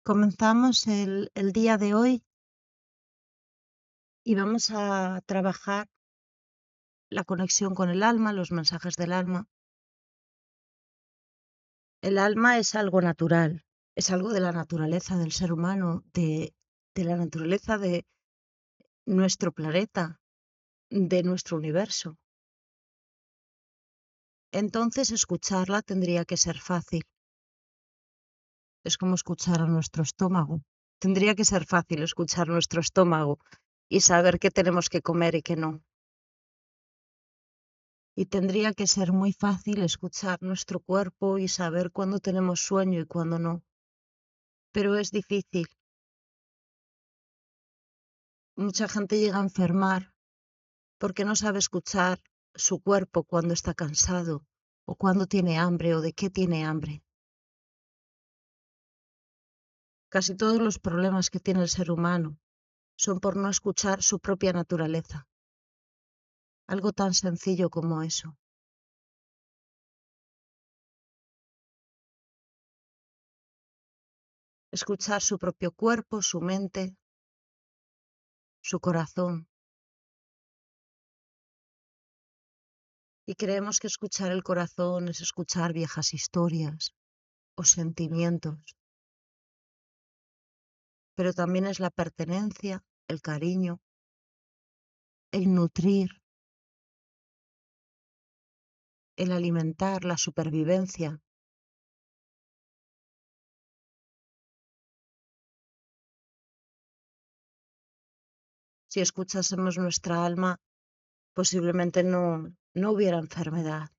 Comenzamos el día de hoy y vamos a trabajar la conexión con el alma, los mensajes del alma. El alma es algo natural, es algo de la naturaleza del ser humano, de la naturaleza de nuestro planeta, de nuestro universo. Entonces escucharla tendría que ser fácil. Es como escuchar a nuestro estómago. Tendría que ser fácil escuchar nuestro estómago y saber qué tenemos que comer y qué no. Y tendría que ser muy fácil escuchar nuestro cuerpo y saber cuándo tenemos sueño y cuándo no. Pero es difícil. Mucha gente llega a enfermar porque no sabe escuchar su cuerpo cuando está cansado o cuando tiene hambre o de qué tiene hambre. Casi todos los problemas que tiene el ser humano son por no escuchar su propia naturaleza. Algo tan sencillo como eso. Escuchar su propio cuerpo, su mente, su corazón. Y creemos que escuchar el corazón es escuchar viejas historias o sentimientos, pero también es la pertenencia, el cariño, el nutrir, el alimentar, la supervivencia. Si escuchásemos nuestra alma, posiblemente no hubiera enfermedad,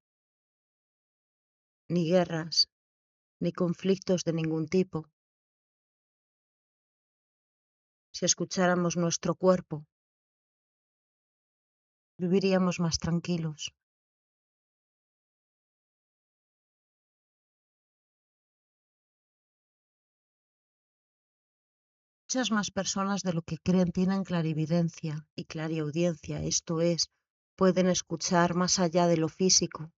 ni guerras, ni conflictos de ningún tipo. Si escucháramos nuestro cuerpo, viviríamos más tranquilos. Muchas más personas de lo que creen tienen clarividencia y clariaudiencia, esto es, pueden escuchar más allá de lo físico,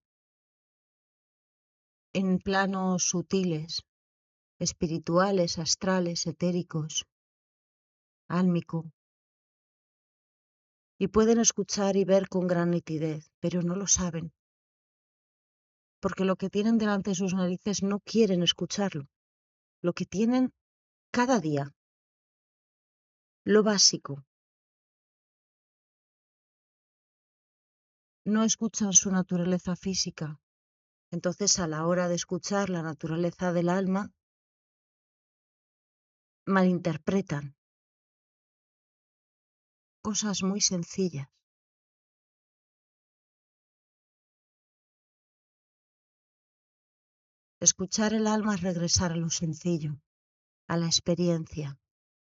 en planos sutiles, espirituales, astrales, etéricos, álmico, y pueden escuchar y ver con gran nitidez, pero no lo saben, porque lo que tienen delante de sus narices no quieren escucharlo, lo que tienen cada día, lo básico. No escuchan su naturaleza física, entonces a la hora de escuchar la naturaleza del alma, malinterpretan cosas muy sencillas. Escuchar el alma es regresar a lo sencillo, a la experiencia.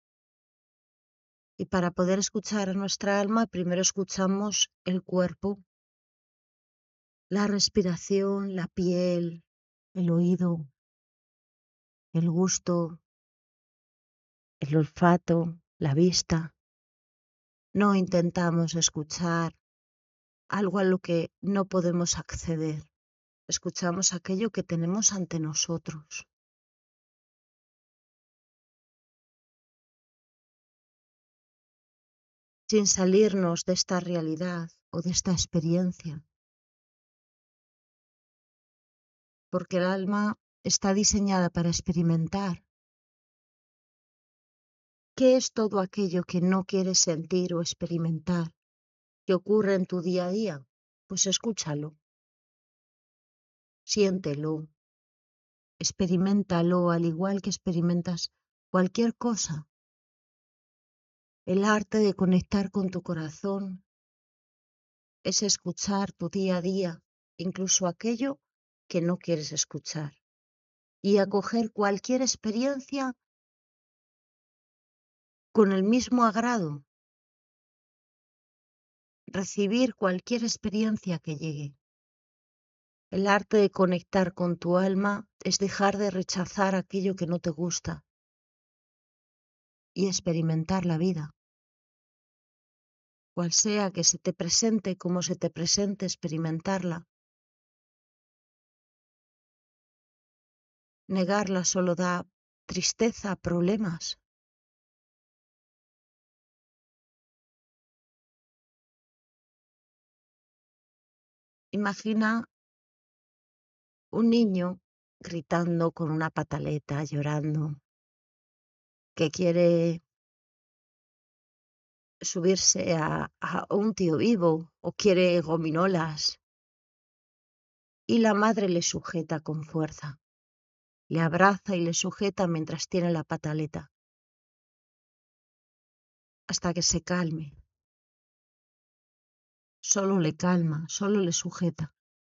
Y para poder escuchar a nuestra alma, primero escuchamos el cuerpo, la respiración, la piel, el oído, el gusto, el olfato, la vista. No intentamos escuchar algo a lo que no podemos acceder. Escuchamos aquello que tenemos ante nosotros. Sin salirnos de esta realidad o de esta experiencia. Porque el alma está diseñada para experimentar. ¿Qué es todo aquello que no quieres sentir o experimentar? ¿Qué ocurre en tu día a día? Pues escúchalo, siéntelo, experiméntalo al igual que experimentas cualquier cosa. El arte de conectar con tu corazón es escuchar tu día a día, incluso aquello que no quieres escuchar, y acoger cualquier experiencia con el mismo agrado, recibir cualquier experiencia que llegue. El arte de conectar con tu alma es dejar de rechazar aquello que no te gusta y experimentar la vida. Cual sea que se te presente, como se te presente, experimentarla. Negarla solo da tristeza, problemas. Imagina un niño gritando con una pataleta, llorando, que quiere subirse a un tío vivo o quiere gominolas y la madre le sujeta con fuerza, le abraza y le sujeta mientras tiene la pataleta hasta que se calme. Solo le calma, solo le sujeta.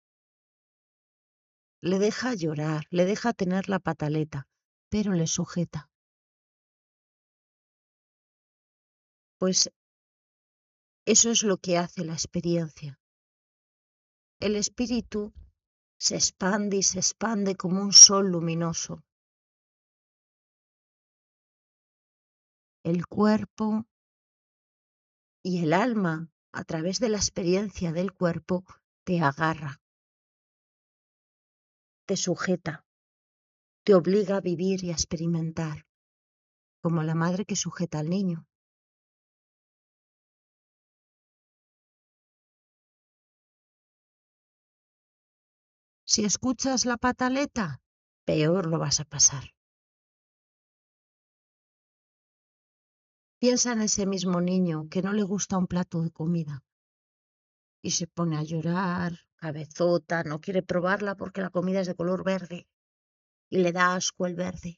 Le deja llorar, le deja tener la pataleta, pero le sujeta. Pues eso es lo que hace la experiencia. El espíritu se expande y se expande como un sol luminoso. El cuerpo y el alma, a través de la experiencia del cuerpo, te agarra, te sujeta, te obliga a vivir y a experimentar, como la madre que sujeta al niño. Si escuchas la pataleta, peor lo vas a pasar. Piensa en ese mismo niño que no le gusta un plato de comida y se pone a llorar, cabezota, no quiere probarla porque la comida es de color verde y le da asco el verde.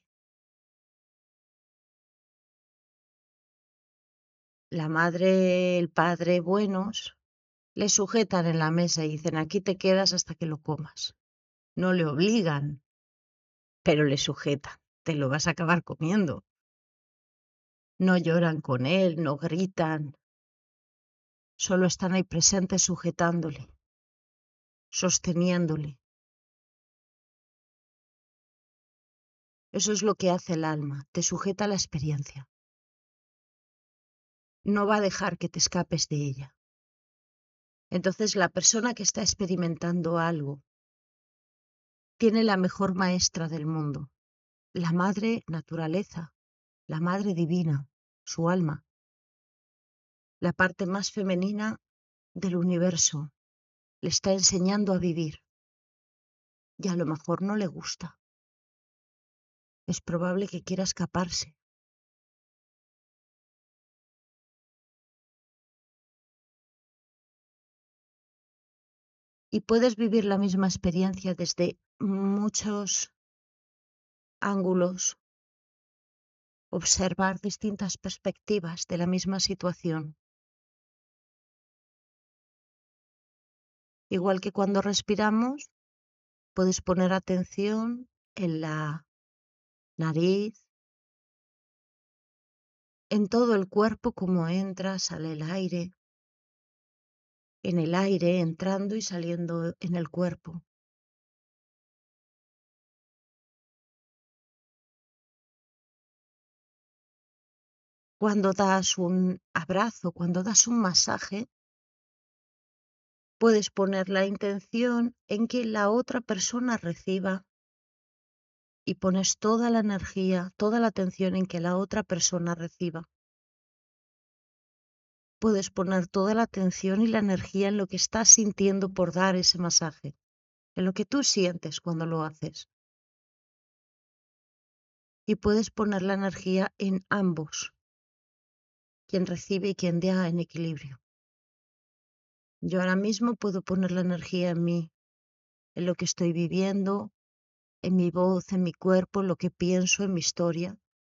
La madre, el padre buenos le sujetan en la mesa y dicen aquí te quedas hasta que lo comas. No le obligan, pero le sujetan. Te lo vas a acabar comiendo. No lloran con él, no gritan, solo están ahí presentes sujetándole, sosteniéndole. Eso es lo que hace el alma, te sujeta a la experiencia. No va a dejar que te escapes de ella. Entonces la persona que está experimentando algo tiene la mejor maestra del mundo, la madre naturaleza, la madre divina, su alma, la parte más femenina del universo. Le está enseñando a vivir y a lo mejor no le gusta. Es probable que quiera escaparse. Y puedes vivir la misma experiencia desde muchos ángulos, observar distintas perspectivas de la misma situación. Igual que cuando respiramos, puedes poner atención en la nariz, en todo el cuerpo, cómo entra, sale el aire, en el aire entrando y saliendo en el cuerpo. Cuando das un abrazo, cuando das un masaje, puedes poner la intención en que la otra persona reciba y pones toda la energía, toda la atención en que la otra persona reciba. Puedes poner toda la atención y la energía en lo que estás sintiendo por dar ese masaje, en lo que tú sientes cuando lo haces. Y puedes poner la energía en ambos, quien recibe y quien da en equilibrio. Yo ahora mismo puedo poner la energía en mí, en lo que estoy viviendo, en mi voz, en mi cuerpo, en lo que pienso, en mi historia.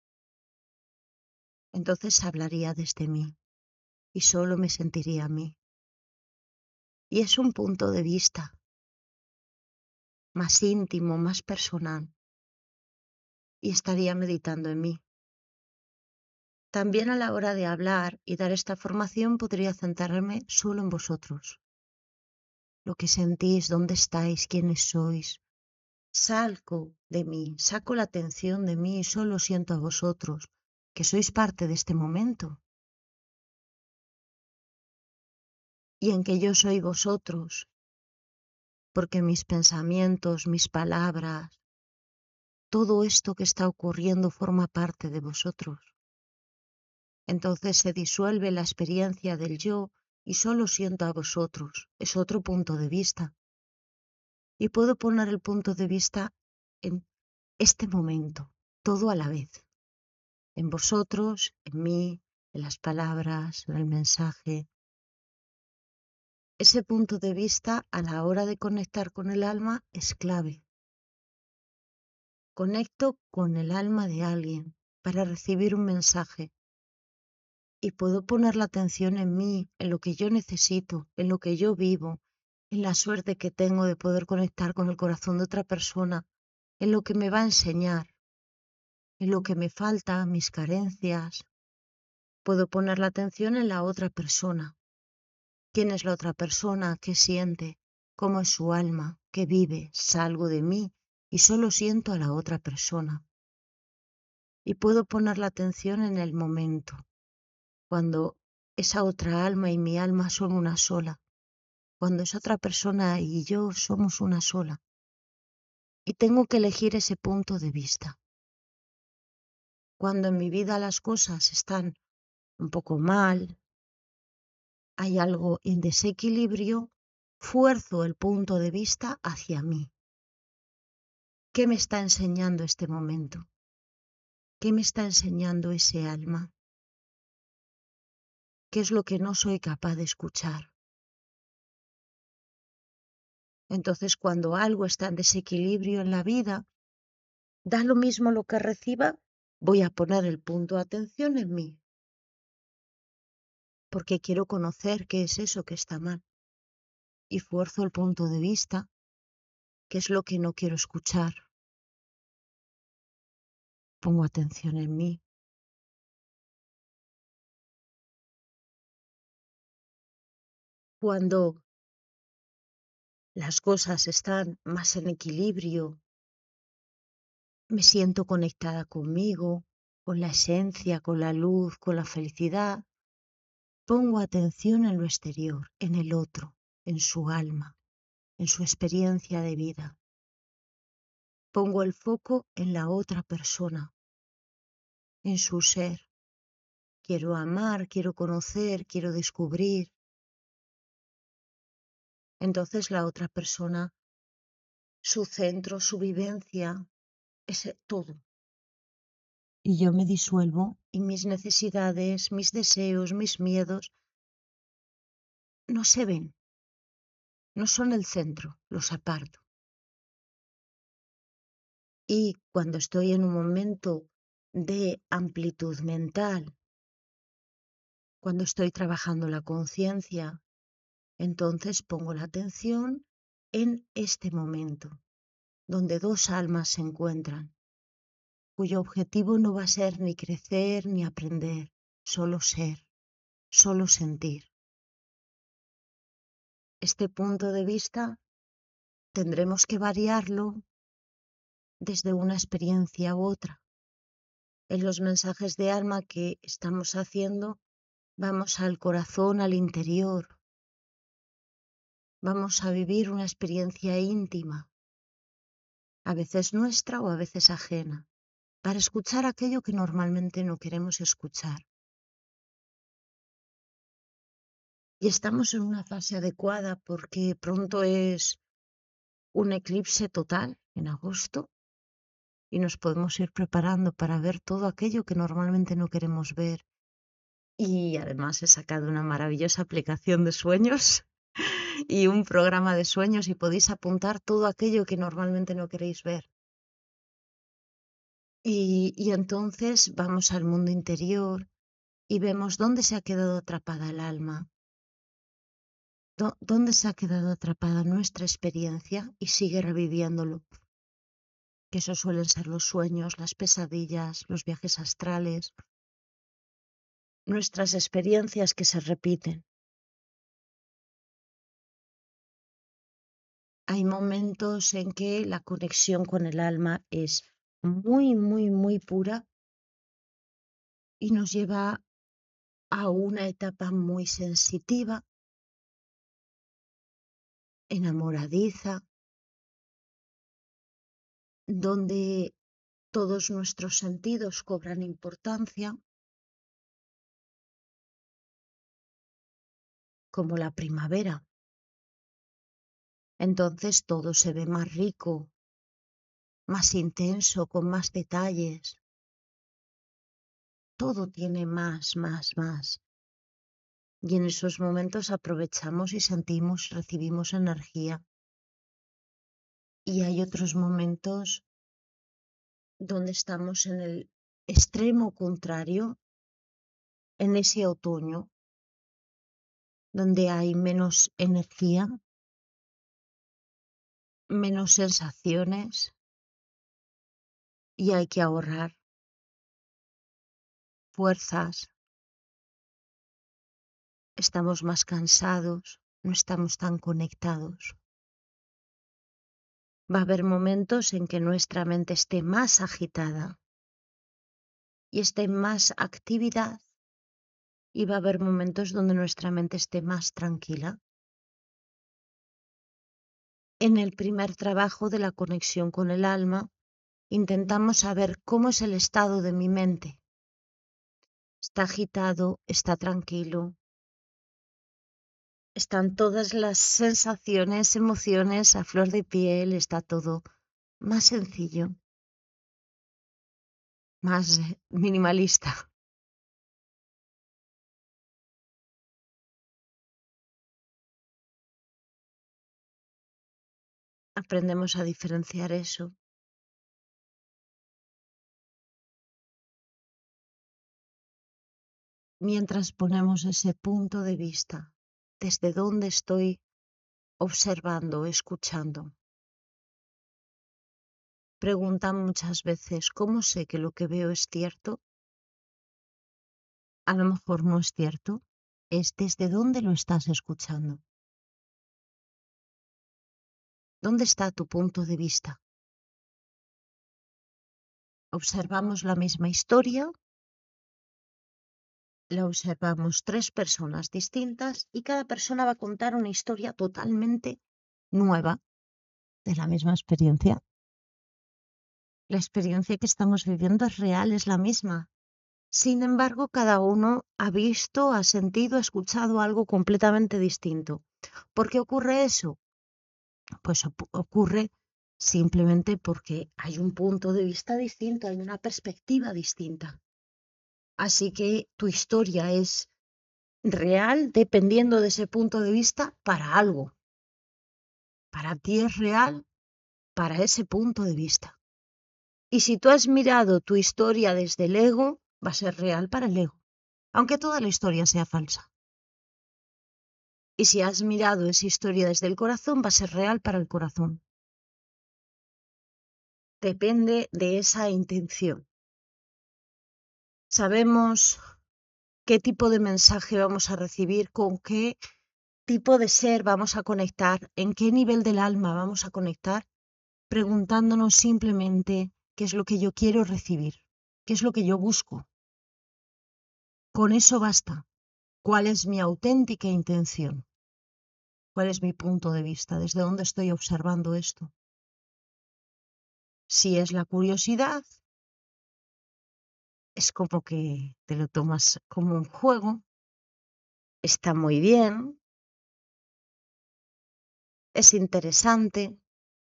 Entonces hablaría desde mí y solo me sentiría a mí. Y es un punto de vista más íntimo, más personal, y estaría meditando en mí. También a la hora de hablar y dar esta formación podría centrarme solo en vosotros. Lo que sentís, dónde estáis, quiénes sois. Salgo de mí, saco la atención de mí y solo siento a vosotros, que sois parte de este momento. Y en que yo soy vosotros, porque mis pensamientos, mis palabras, todo esto que está ocurriendo forma parte de vosotros. Entonces se disuelve la experiencia del yo y solo siento a vosotros. Es otro punto de vista. Y puedo poner el punto de vista en este momento, todo a la vez. En vosotros, en mí, en las palabras, en el mensaje. Ese punto de vista a la hora de conectar con el alma es clave. Conecto con el alma de alguien para recibir un mensaje y puedo poner la atención en mí, en lo que yo necesito, en lo que yo vivo, en la suerte que tengo de poder conectar con el corazón de otra persona, en lo que me va a enseñar, en lo que me falta, mis carencias. Puedo poner la atención en la otra persona. ¿Quién es la otra persona? ¿Qué siente? ¿Cómo es su alma? ¿Qué vive? Salgo de mí y solo siento a la otra persona. Y puedo poner la atención en el momento, cuando esa otra alma y mi alma son una sola, cuando esa otra persona y yo somos una sola. Y tengo que elegir ese punto de vista. Cuando en mi vida las cosas están un poco mal, hay algo en desequilibrio, fuerzo el punto de vista hacia mí. ¿Qué me está enseñando este momento? ¿Qué me está enseñando ese alma? ¿Qué es lo que no soy capaz de escuchar? Entonces, cuando algo está en desequilibrio en la vida, da lo mismo lo que reciba, voy a poner el punto de atención en mí, porque quiero conocer qué es eso que está mal. Y fuerzo el punto de vista, qué es lo que no quiero escuchar. Pongo atención en mí. Cuando las cosas están más en equilibrio, me siento conectada conmigo, con la esencia, con la luz, con la felicidad. Pongo atención en lo exterior, en el otro, en su alma, en su experiencia de vida. Pongo el foco en la otra persona, en su ser. Quiero amar, quiero conocer, quiero descubrir. Entonces la otra persona, su centro, su vivencia, es todo. Y yo me disuelvo y mis necesidades, mis deseos, mis miedos no se ven, no son el centro, los aparto. Y cuando estoy en un momento de amplitud mental, cuando estoy trabajando la conciencia, entonces pongo la atención en este momento, donde dos almas se encuentran, cuyo objetivo no va a ser ni crecer ni aprender, solo ser, solo sentir. Este punto de vista tendremos que variarlo desde una experiencia u otra. En los mensajes de alma que estamos haciendo, vamos al corazón, al interior. Vamos a vivir una experiencia íntima, a veces nuestra o a veces ajena, para escuchar aquello que normalmente no queremos escuchar. Y estamos en una fase adecuada porque pronto es un eclipse total en agosto y nos podemos ir preparando para ver todo aquello que normalmente no queremos ver. Y además he sacado una maravillosa aplicación de sueños y un programa de sueños y podéis apuntar todo aquello que normalmente no queréis ver. Y entonces vamos al mundo interior y vemos dónde se ha quedado atrapada el alma, dónde se ha quedado atrapada nuestra experiencia y sigue reviviéndolo. Que esos suelen ser los sueños, las pesadillas, los viajes astrales, nuestras experiencias que se repiten. Hay momentos en que la conexión con el alma es muy, muy, muy pura y nos lleva a una etapa muy sensitiva, enamoradiza, donde todos nuestros sentidos cobran importancia, como la primavera. Entonces todo se ve más rico, más intenso, con más detalles. Todo tiene más. Y en esos momentos aprovechamos y sentimos, recibimos energía. Y hay otros momentos donde estamos en el extremo contrario, en ese otoño, donde hay menos energía, menos sensaciones y hay que ahorrar fuerzas, estamos más cansados, no estamos tan conectados. Va a haber momentos en que nuestra mente esté más agitada y esté en más actividad, y va a haber momentos donde nuestra mente esté más tranquila. En el primer trabajo de la conexión con el alma, intentamos saber cómo es el estado de mi mente. ¿Está agitado? ¿Está tranquilo? ¿Están todas las sensaciones, emociones a flor de piel? ¿Está todo más sencillo, más minimalista? Aprendemos a diferenciar eso. Mientras ponemos ese punto de vista, desde donde estoy observando, escuchando. Preguntan muchas veces, ¿cómo sé que lo que veo es cierto? A lo mejor no es cierto, es desde dónde lo estás escuchando. ¿Dónde está tu punto de vista? Observamos la misma historia, la observamos tres personas distintas y cada persona va a contar una historia totalmente nueva de la misma experiencia. La experiencia que estamos viviendo es real, es la misma. Sin embargo, cada uno ha visto, ha sentido, ha escuchado algo completamente distinto. ¿Por qué ocurre eso? Pues ocurre simplemente porque hay un punto de vista distinto, hay una perspectiva distinta. Así que tu historia es real dependiendo de ese punto de vista para algo. Para ti es real para ese punto de vista. Y si tú has mirado tu historia desde el ego, va a ser real para el ego, aunque toda la historia sea falsa. Y si has mirado esa historia desde el corazón, va a ser real para el corazón. Depende de esa intención. Sabemos qué tipo de mensaje vamos a recibir, con qué tipo de ser vamos a conectar, en qué nivel del alma vamos a conectar, preguntándonos simplemente qué es lo que yo quiero recibir, qué es lo que yo busco. Con eso basta. ¿Cuál es mi auténtica intención? ¿Cuál es mi punto de vista? ¿Desde dónde estoy observando esto? Si es la curiosidad, es como que te lo tomas como un juego, está muy bien, es interesante,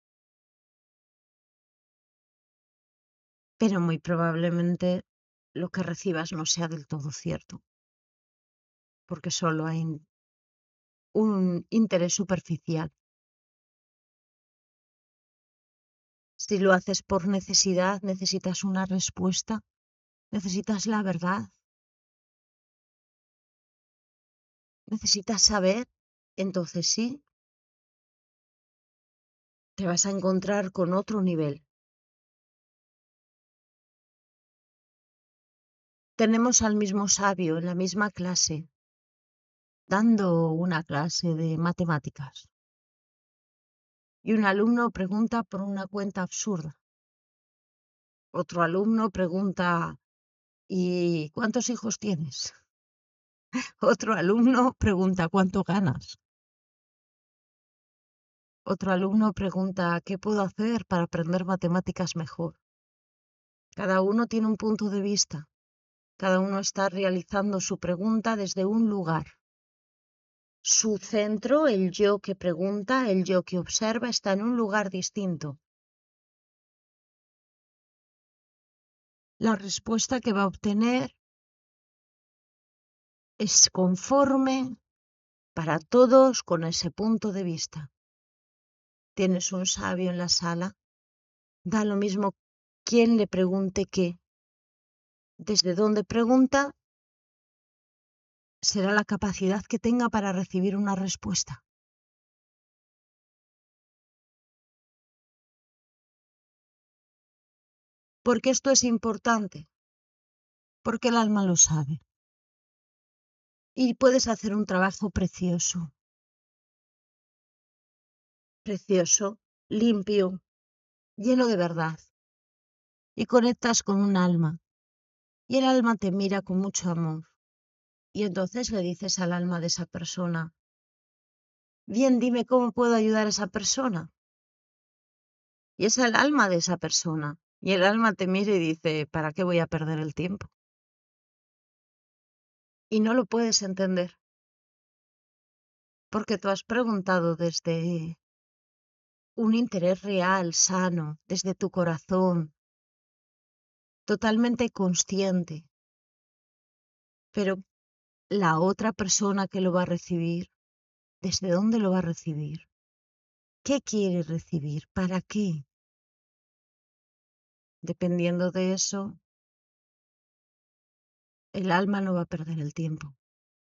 pero muy probablemente lo que recibas no sea del todo cierto, porque solo hay un interés superficial. Si lo haces por necesidad, necesitas una respuesta, necesitas la verdad, necesitas saber, entonces sí, te vas a encontrar con otro nivel. Tenemos al mismo sabio en la misma clase, dando una clase de matemáticas. Y un alumno pregunta por una cuenta absurda. Otro alumno pregunta, ¿y cuántos hijos tienes? Otro alumno pregunta, ¿cuánto ganas? Otro alumno pregunta, ¿qué puedo hacer para aprender matemáticas mejor? Cada uno tiene un punto de vista. Cada uno está realizando su pregunta desde un lugar. Su centro, el yo que pregunta, el yo que observa, está en un lugar distinto. La respuesta que va a obtener es conforme para todos con ese punto de vista. Tienes un sabio en la sala, da lo mismo quién le pregunte qué. Desde donde pregunta será la capacidad que tenga para recibir una respuesta. Porque esto es importante, porque el alma lo sabe. Y puedes hacer un trabajo precioso, limpio, lleno de verdad. Y conectas con un alma. Y el alma te mira con mucho amor. Y entonces le dices al alma de esa persona, bien, dime cómo puedo ayudar a esa persona. Y es el alma de esa persona. Y el alma te mira y dice, ¿para qué voy a perder el tiempo? Y no lo puedes entender. Porque tú has preguntado desde un interés real, sano, desde tu corazón, totalmente consciente. Pero la otra persona que lo va a recibir, ¿desde dónde lo va a recibir? ¿Qué quiere recibir? ¿Para qué? Dependiendo de eso, el alma no va a perder el tiempo.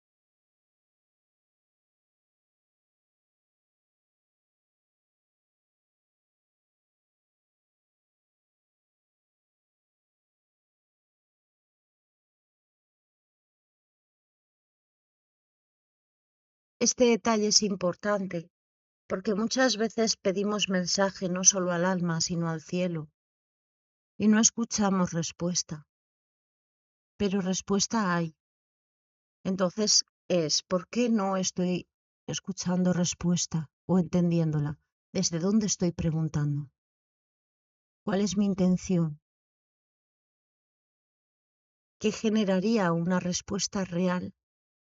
Este detalle es importante porque muchas veces pedimos mensaje no solo al alma, sino al cielo, y no escuchamos respuesta. Pero respuesta hay. Entonces ¿por qué no estoy escuchando respuesta o entendiéndola? ¿Desde dónde estoy preguntando? ¿Cuál es mi intención? ¿Qué generaría una respuesta real?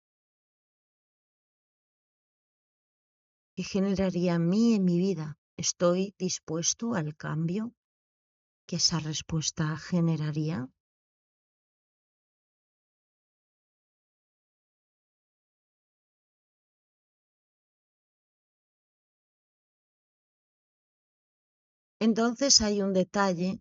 ¿Qué generaría en mí en mi vida? ¿Estoy dispuesto al cambio que esa respuesta generaría? Entonces hay un detalle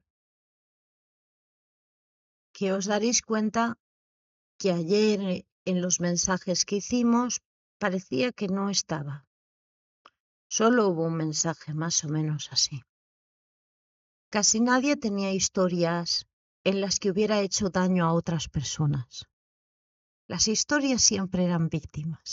que os daréis cuenta que ayer en los mensajes que hicimos parecía que no estaba. Solo hubo un mensaje más o menos así. Casi nadie tenía historias en las que hubiera hecho daño a otras personas. Las historias siempre eran víctimas.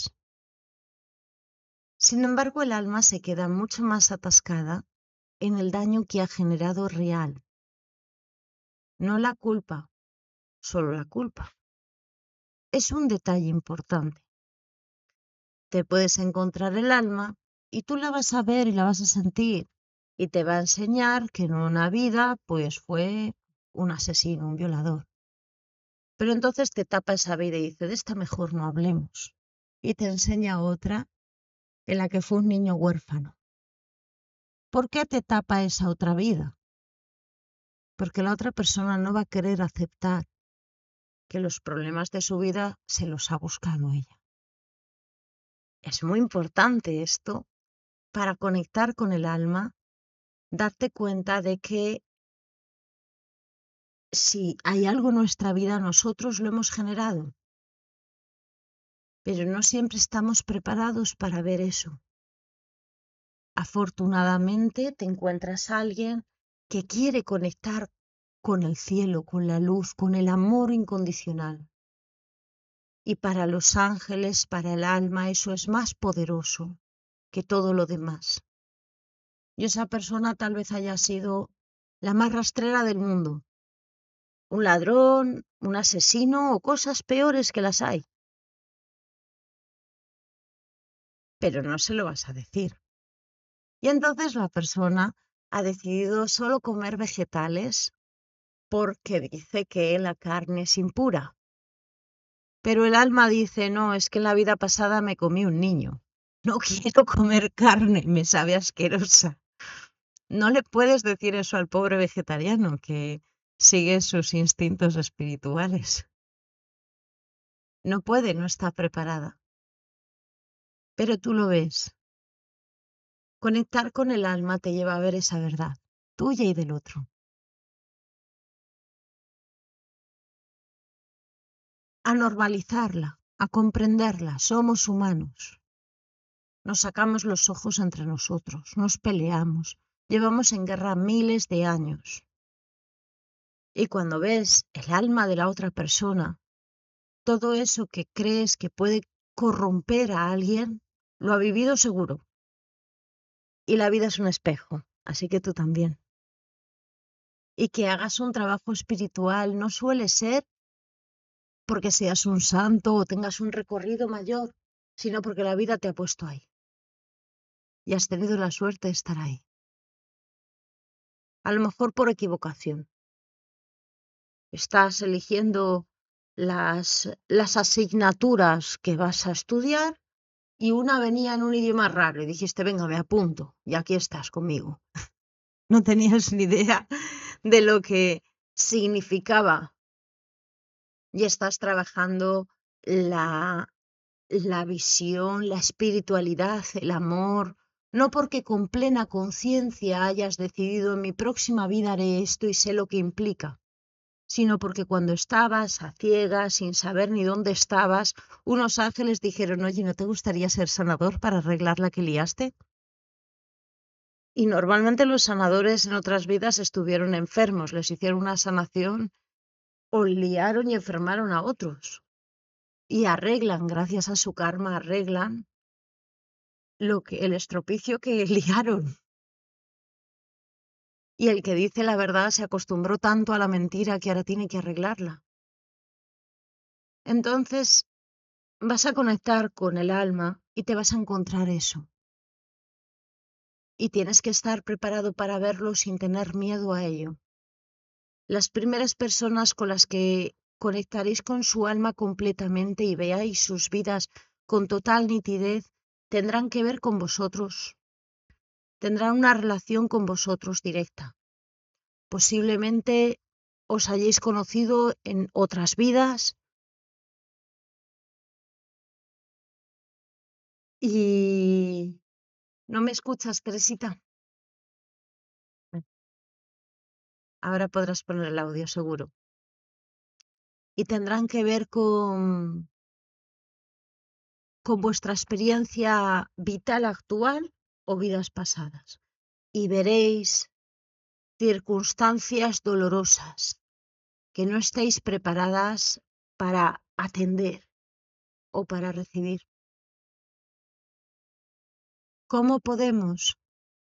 Sin embargo, el alma se queda mucho más atascada en el daño que ha generado real. No la culpa, solo la culpa. Es un detalle importante. Te puedes encontrar el alma y tú la vas a ver y la vas a sentir y te va a enseñar que en una vida pues fue un asesino, un violador. Pero entonces te tapa esa vida y dice, de esta mejor no hablemos. Y te enseña otra en la que fue un niño huérfano. ¿Por qué te tapa esa otra vida? Porque la otra persona no va a querer aceptar que los problemas de su vida se los ha buscado ella. Es muy importante esto para conectar con el alma, darte cuenta de que si hay algo en nuestra vida, nosotros lo hemos generado, pero no siempre estamos preparados para ver eso. Afortunadamente te encuentras a alguien que quiere conectar con el cielo, con la luz, con el amor incondicional. Y para los ángeles, para el alma, eso es más poderoso que todo lo demás. Y esa persona tal vez haya sido la más rastrera del mundo, un ladrón, un asesino o cosas peores que las hay. Pero no se lo vas a decir. Y entonces la persona ha decidido solo comer vegetales porque dice que la carne es impura. Pero el alma dice, no, es que en la vida pasada me comí un niño. No quiero comer carne, me sabe asquerosa. No le puedes decir eso al pobre vegetariano que sigue sus instintos espirituales. No puede, no está preparada. Pero tú lo ves. Conectar con el alma te lleva a ver esa verdad, tuya y del otro. A normalizarla, a comprenderla. Somos humanos. Nos sacamos los ojos entre nosotros, nos peleamos. Llevamos en guerra miles de años. Y cuando ves el alma de la otra persona, todo eso que crees que puede corromper a alguien, lo ha vivido seguro. Y la vida es un espejo, así que tú también. Y que hagas un trabajo espiritual no suele ser porque seas un santo o tengas un recorrido mayor, sino porque la vida te ha puesto ahí. Y has tenido la suerte de estar ahí. A lo mejor por equivocación. Estás eligiendo las asignaturas que vas a estudiar y una venía en un idioma raro y dijiste, venga, me apunto y aquí estás conmigo. No tenías ni idea de lo que significaba y estás trabajando la visión, la espiritualidad, el amor, no porque con plena conciencia hayas decidido en mi próxima vida haré esto y sé lo que implica, sino porque cuando estabas a ciegas, sin saber ni dónde estabas, unos ángeles dijeron, oye, ¿no te gustaría ser sanador para arreglar la que liaste? Y normalmente los sanadores en otras vidas estuvieron enfermos, les hicieron una sanación o liaron y enfermaron a otros. Y arreglan, gracias a su karma, arreglan el estropicio que liaron. Y el que dice la verdad se acostumbró tanto a la mentira que ahora tiene que arreglarla. Entonces vas a conectar con el alma y te vas a encontrar eso. Y tienes que estar preparado para verlo sin tener miedo a ello. Las primeras personas con las que conectaréis con su alma completamente y veáis sus vidas con total nitidez, tendrán que ver con vosotros, tendrán una relación con vosotros directa. Posiblemente os hayáis conocido en otras vidas y... ¿No me escuchas, Teresita? Ahora podrás poner el audio, seguro. Y tendrán que ver con vuestra experiencia vital actual o vidas pasadas. Y veréis circunstancias dolorosas que no estáis preparadas para atender o para recibir. ¿Cómo podemos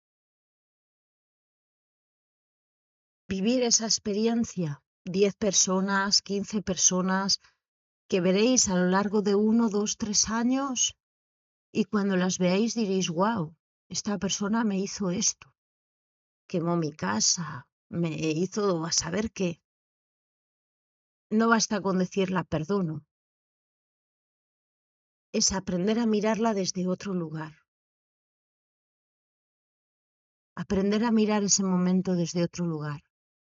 vivir esa experiencia? 10 personas, 15 personas que veréis a lo largo de 1, 2, 3 años y cuando las veáis diréis, wow, esta persona me hizo esto, quemó mi casa, me hizo a saber qué. No basta con decir la perdono, es aprender a mirarla desde otro lugar, aprender a mirar ese momento desde otro lugar,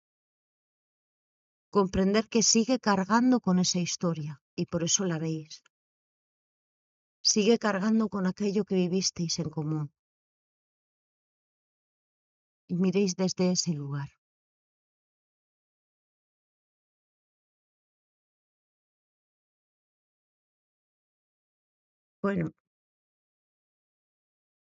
comprender que sigue cargando con esa historia y por eso la veis. Sigue cargando con aquello que vivisteis en común y miréis desde ese lugar. Bueno,